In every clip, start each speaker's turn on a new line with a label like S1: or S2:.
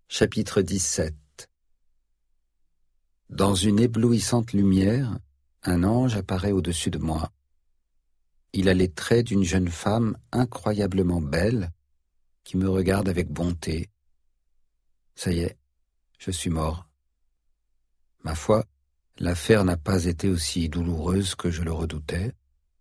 S1: Chapitre 17. Dans une éblouissante lumière, un ange apparaît au-dessus de moi. Il a les traits d'une jeune femme incroyablement belle qui me regarde avec bonté. Ça y est, je suis mort. Ma foi, l'affaire n'a pas été aussi douloureuse que je le redoutais.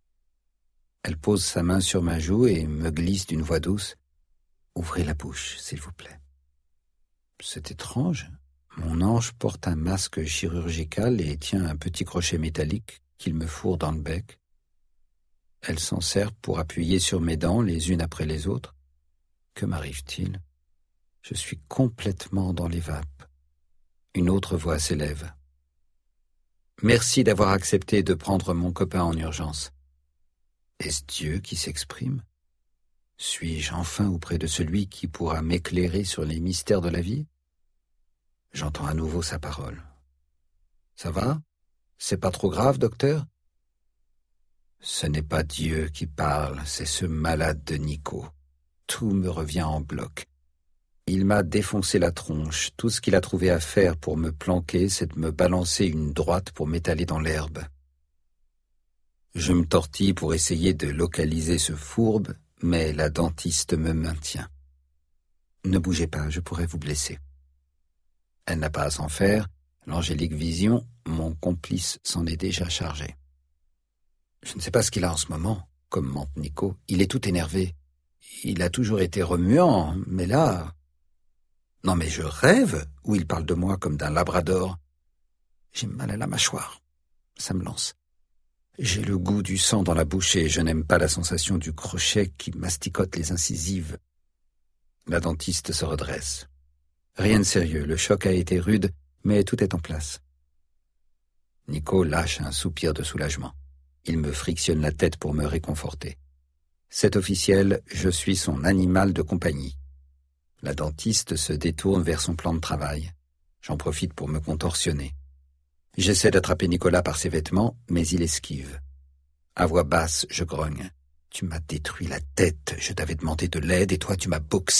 S1: Elle pose sa main sur ma joue et me glisse d'une voix douce. « Ouvrez la bouche, s'il vous plaît. » C'est étrange. Mon ange porte un masque chirurgical et tient un petit crochet métallique qu'il me fourre dans le bec. Elle s'en sert pour appuyer sur mes dents les unes après les autres. Que m'arrive-t-il? Je suis complètement dans les vapes. Une autre voix s'élève. « Merci d'avoir accepté de prendre mon copain en urgence. » Est-ce Dieu qui s'exprime? Suis-je enfin auprès de celui qui pourra m'éclairer sur les mystères de la vie? J'entends à nouveau sa parole. « Ça va? C'est pas trop grave, docteur ?» Ce n'est pas Dieu qui parle, c'est ce malade de Nico. Tout me revient en bloc. Il m'a défoncé la tronche. Tout ce qu'il a trouvé à faire pour me planquer, c'est de me balancer une droite pour m'étaler dans l'herbe. Je me tortille pour essayer de localiser ce fourbe, mais la dentiste me maintient. « Ne bougez pas, je pourrais vous blesser. » Elle n'a pas à s'en faire, l'angélique vision, mon complice s'en est déjà chargé. Je ne sais pas ce qu'il a en ce moment, commente Nico. Il est tout énervé. Il a toujours été remuant, mais là... Non mais je rêve, ou il parle de moi comme d'un labrador. J'ai mal à la mâchoire. Ça me lance. J'ai le goût du sang dans la bouche et je n'aime pas la sensation du crochet qui masticote les incisives. La dentiste se redresse. Rien de sérieux, le choc a été rude, mais tout est en place. Nico lâche un soupir de soulagement. Il me frictionne la tête pour me réconforter. C'est officiel, je suis son animal de compagnie. La dentiste se détourne vers son plan de travail. J'en profite pour me contorsionner. J'essaie d'attraper Nicolas par ses vêtements, mais il esquive. À voix basse, je grogne. « Tu m'as détruit la tête, je t'avais demandé de l'aide et toi tu m'as boxé. »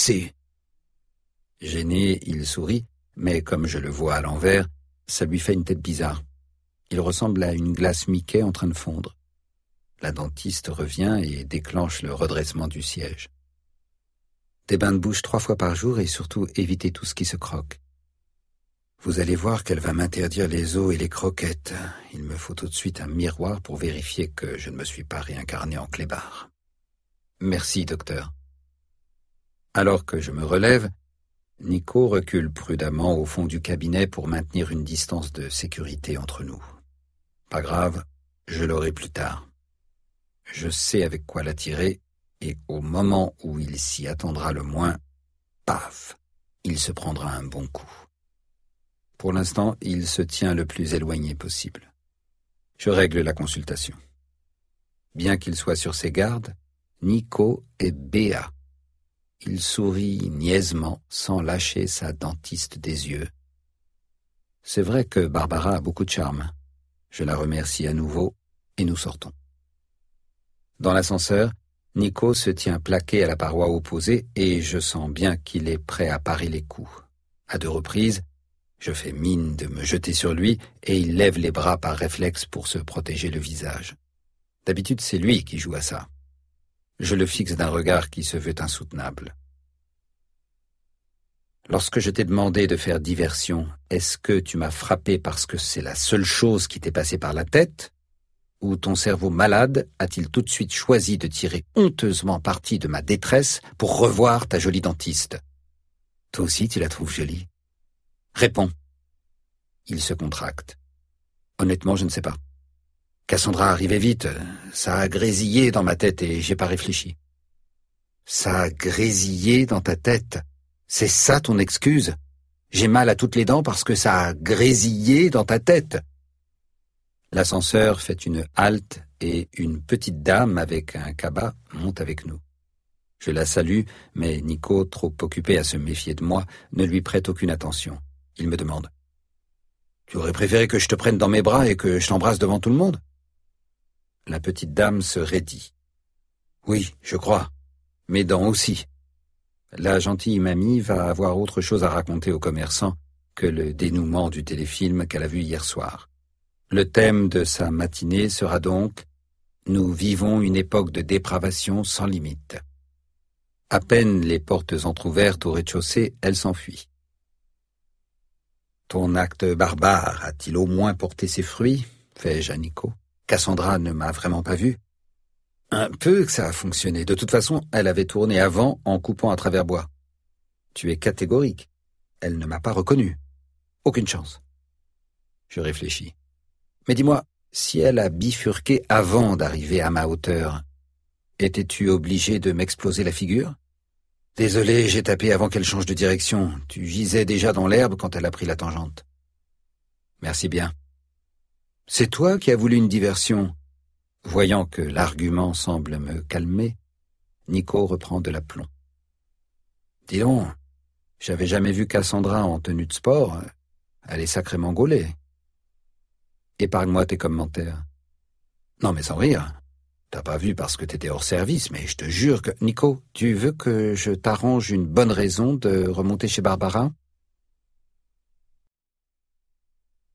S1: Gêné, il sourit, mais comme je le vois à l'envers, ça lui fait une tête bizarre. Il ressemble à une glace Mickey en train de fondre. La dentiste revient et déclenche le redressement du siège. Des bains de bouche 3 fois par jour et surtout évitez tout ce qui se croque. Vous allez voir qu'elle va m'interdire les os et les croquettes. Il me faut tout de suite un miroir pour vérifier que je ne me suis pas réincarné en clébard. Merci, docteur. Alors que je me relève, Nico recule prudemment au fond du cabinet pour maintenir une distance de sécurité entre nous. Pas grave, je l'aurai plus tard. Je sais avec quoi l'attirer, et au moment où il s'y attendra le moins, paf, il se prendra un bon coup. Pour l'instant, il se tient le plus éloigné possible. Je règle la consultation. Bien qu'il soit sur ses gardes, Nico est béat. Il sourit niaisement sans lâcher sa dentiste des yeux. C'est vrai que Barbara a beaucoup de charme. Je la remercie à nouveau et nous sortons. Dans l'ascenseur, Nico se tient plaqué à la paroi opposée et je sens bien qu'il est prêt à parer les coups. À 2 reprises, je fais mine de me jeter sur lui et il lève les bras par réflexe pour se protéger le visage. D'habitude, c'est lui qui joue à ça. Je le fixe d'un regard qui se veut insoutenable. Lorsque je t'ai demandé de faire diversion, est-ce que tu m'as frappé parce que c'est la seule chose qui t'est passée par la tête? Ou ton cerveau malade a-t-il tout de suite choisi de tirer honteusement parti de ma détresse pour revoir ta jolie dentiste? Toi aussi, tu la trouves jolie? Réponds. Il se contracte. Honnêtement, je ne sais pas. Cassandra arrivait vite, ça a grésillé dans ma tête et j'ai pas réfléchi. Ça a grésillé dans ta tête? C'est ça ton excuse? J'ai mal à toutes les dents parce que ça a grésillé dans ta tête. L'ascenseur fait une halte et une petite dame avec un cabas monte avec nous. Je la salue, mais Nico, trop occupé à se méfier de moi, ne lui prête aucune attention. Il me demande. « Tu aurais préféré que je te prenne dans mes bras et que je t'embrasse devant tout le monde ?» La petite dame se raidit. « Oui, je crois. Mes dents aussi. » La gentille mamie va avoir autre chose à raconter aux commerçants que le dénouement du téléfilm qu'elle a vu hier soir. Le thème de sa matinée sera donc « Nous vivons une époque de dépravation sans limite ». À peine les portes entr'ouvertes au rez-de-chaussée, elle s'enfuit. « Ton acte barbare a-t-il au moins porté ses fruits ?» fais-je à Nico. « Cassandra ne m'a vraiment pas vu. » Un peu que ça a fonctionné. De toute façon, elle avait tourné avant en coupant à travers bois. Tu es catégorique. Elle ne m'a pas reconnu. Aucune chance. Je réfléchis. Mais dis-moi, si elle a bifurqué avant d'arriver à ma hauteur, étais-tu obligé de m'exploser la figure? Désolé, j'ai tapé avant qu'elle change de direction. Tu gisais déjà dans l'herbe quand elle a pris la tangente. Merci bien. C'est toi qui as voulu une diversion. Voyant que l'argument semble me calmer, Nico reprend de l'aplomb. Dis donc, j'avais jamais vu Cassandra en tenue de sport. Elle est sacrément gaulée. Épargne-moi tes commentaires. Non mais sans rire. T'as pas vu parce que t'étais hors service, mais je te jure que... Nico, tu veux que je t'arrange une bonne raison de remonter chez Barbara ?